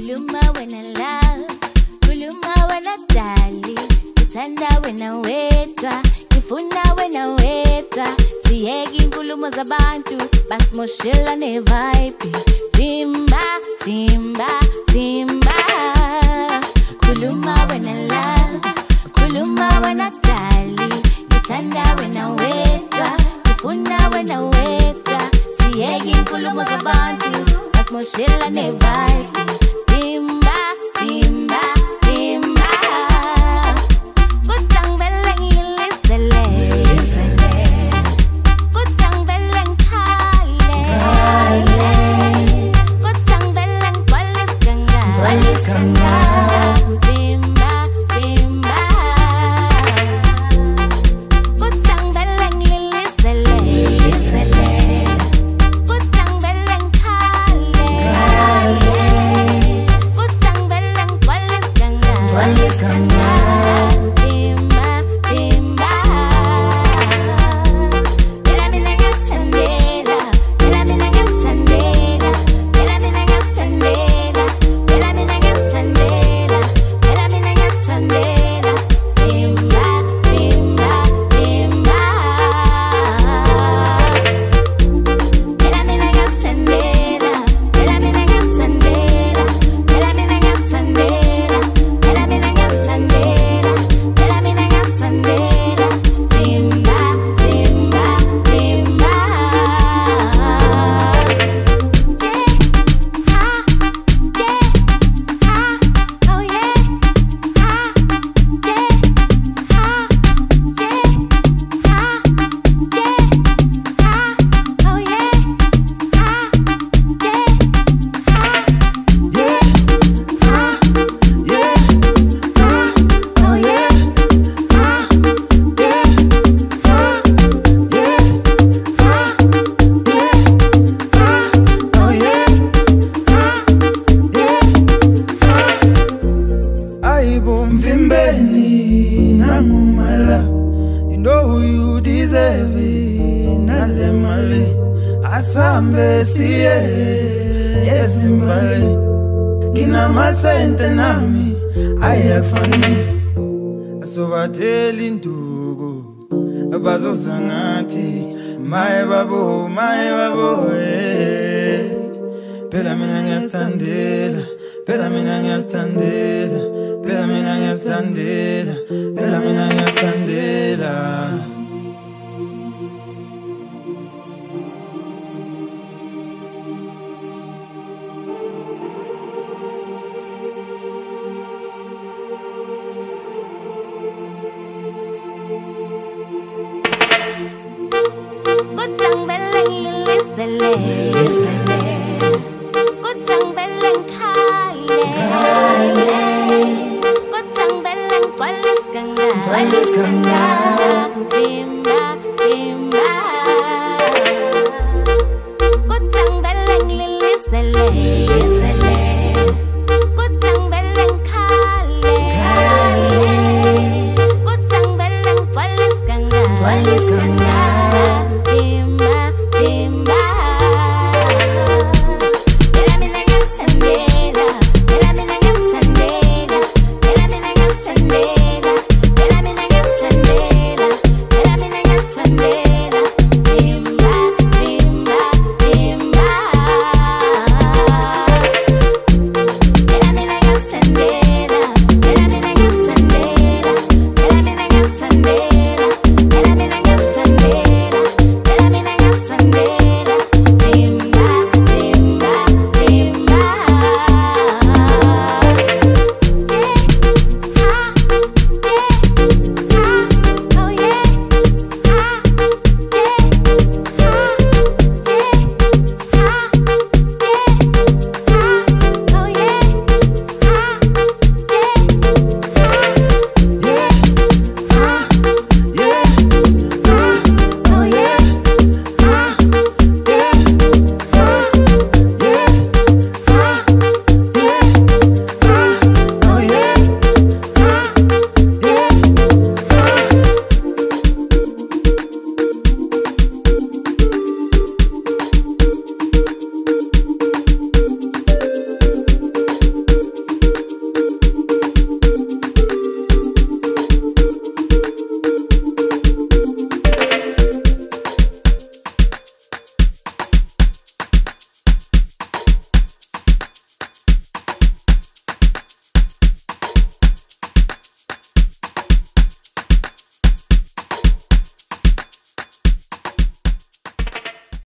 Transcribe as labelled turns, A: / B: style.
A: Kuluma when I love, kuluma when I dali, Kitanda when I wetwa, Kifuna when I wetwa, Siyegi nkulumo zabantu, Bas moshela ne vibe, Fimba, fimba, fimba. Kuluma when I love, kuluma when I dali, Kitanda when I wetwa, Kifuna when I wetwa, Siyegi nkulumo zabantu, Bas moshela ne vibe. Bimba, bimba, bimba. Kutang beleng ilisele, kutang beleng kale, kutang beleng walis kanga. Bimba, bimba. Kutang beleng ilisele, kutang beleng kale. Walis kanga, bimba, bimba. Bela mina ngastandela, bela mina ngastandela, bela mina ngastandela, bela mina ngastandela, bela mina ngastandela. Bimba, bimba, bimba. Bela mina ngastandela, bela mina ngastandela, bela mina ngastandela.
B: Mvimbeni namumala, you know who you deserve it. Nale mali asambe siye yesimbali kina masente nami ayakufani asobateli ndugu abazozangathi my babo phela mina ngiyastandela, phela mina ngiyastandela, phela mina ngiyastandela, phela mina ngiyastandela.